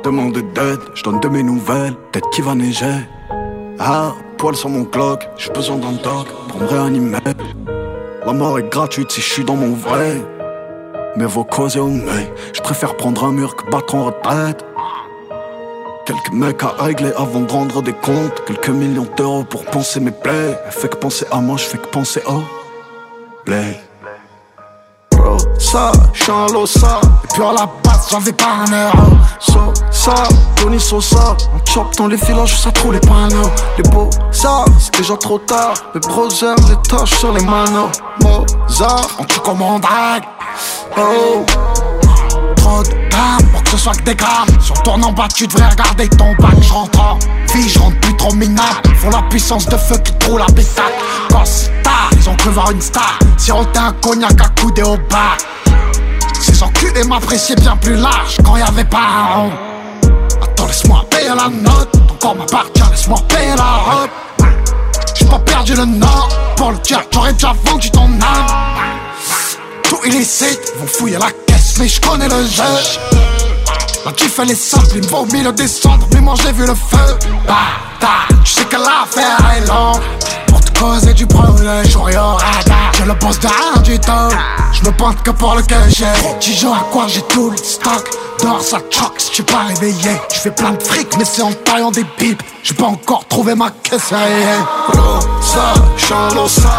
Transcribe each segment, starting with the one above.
Demande d'aide, je donne de mes nouvelles, peut-être qu'il va neiger. Ah, poil sur mon clock, j'ai besoin d'un doc pour me réanimer. La mort est gratuite si je suis dans mon vrai. Mais vaut causer au mais, je préfère prendre un mur que battre en retraite. Quelques mecs à régler avant de rendre des comptes. Quelques millions d'euros pour penser mes plaies. Elle fait que penser à moi, je fais que penser au play. Bro, ça, j'suis un losa. Et puis à la base, j'avais pas un euro. Ça, Tony Sosa. On chope dans les villages, ça trouve les panneaux. Les beaux, ça, c'est déjà trop tard. Les brothers, les tâches sur les manos. Mozart, on tue comme on drague. Oh, trop de dames pour que ce soit que des grammes. Sur ton en bas, tu devrais regarder ton bac. J'rentre en vie, j'rentre plus trop minable. Font la puissance de feu qui trouve la pétacle. Costa, ils ont cru voir une star. Siroter un cognac à couder au bar. Ces enculés m'appréciaient bien plus large quand y'avait pas un rond. Attends, laisse-moi payer la note. Ton corps m'appartient, laisse-moi payer la robe. J'ai pas perdu le nord. Pour le dire, j'aurais déjà vendu ton âme. Tout illicite, ils vont fouiller la caisse, mais je connais le jeu. La diff elle est simple, il me va au milieu des cendres, mais moi j'ai vu le feu. Bata, tu sais que l'affaire est longue. Pour te causer du problème, j'aurai au radar. J'ai le boss de rien du tout, je me pointe que pour le que j'ai. Tu joues à quoi, j'ai tout le stock. Dehors ça choque si tu suis pas réveillé. Je fais plein de fric, mais c'est en taillant des pipes. J'ai pas encore trouvé ma caisse à ça, j'suis un losa.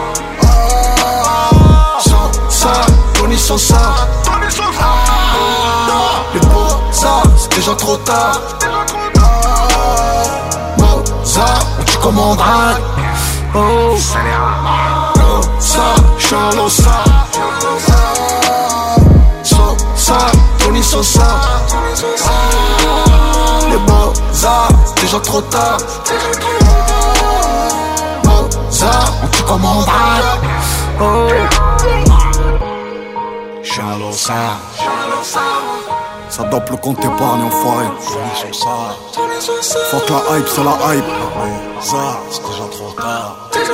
Tony Sosa, les beaux, ça, c'est déjà trop tard. Mozart, on tue comme on drague. Oh, ça, j'suis un losa. Sosa, Tony Sosa. Les beaux, ça, c'est déjà trop tard. Mozart, on tue comme on drague. Oh, j'suis un losa. Ça dope le compte épargne enfoiré. Faut que la hype, c'est la hype. Ça, c'est déjà trop tard.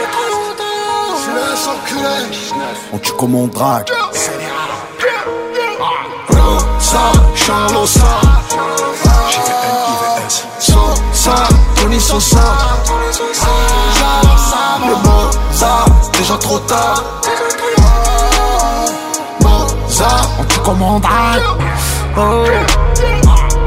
On tue comme on drague. Ça, j'suis un losa. JVN, Sosa, Tony Sosa. Le beau, ça, c'est déjà trop tard. On tue comme on drague. Oh.